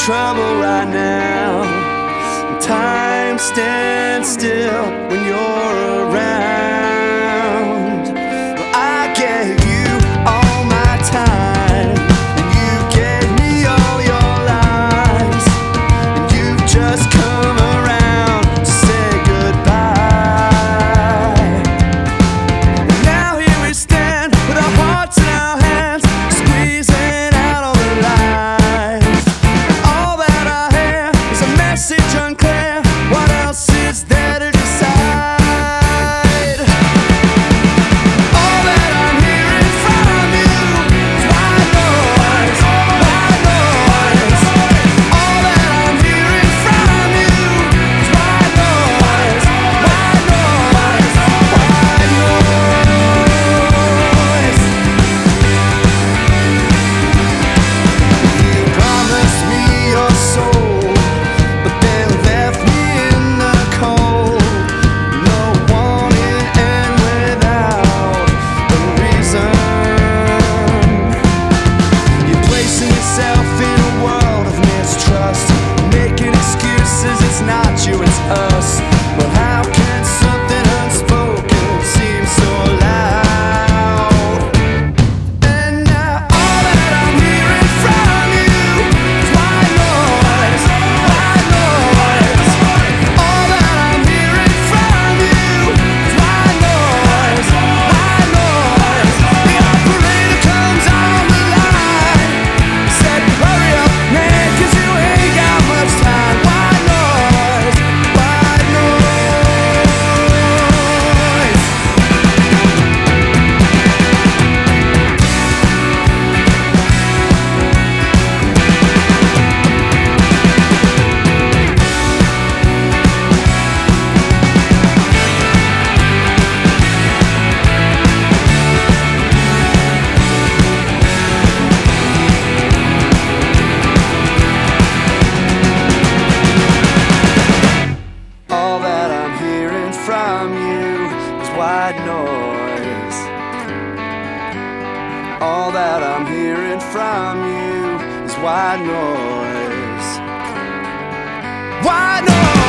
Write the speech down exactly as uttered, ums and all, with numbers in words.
trouble right now. Time stands still when you're around. I gave you all my time, and you gave me all your lies, and you've just come around to say goodbye. And now here we stand with our hearts in our hands, squeezing out all the lies. All that I hear is a message unclear. What else is there to decide? All that I'm hearing from you is white noise, white noise. All that I'm hearing from you is white noise, white noise, white noise. You promised me your soul, but then left me in the cold. No warning and without a reason. You're placing yourself in a world of mistrust, making excuses. It's not you, it's us. But how can something unspoken seem so loud? And now all that I'm hearing from you is white noise, white noise. All that I'm hearing from you is white noise, white noise. The operator comes on the line, said hurry up man, 'cause you ain't got much time. White noise, white noise. All that I'm hearing from you is white noise. All that I'm hearing from you is white noise. White noise.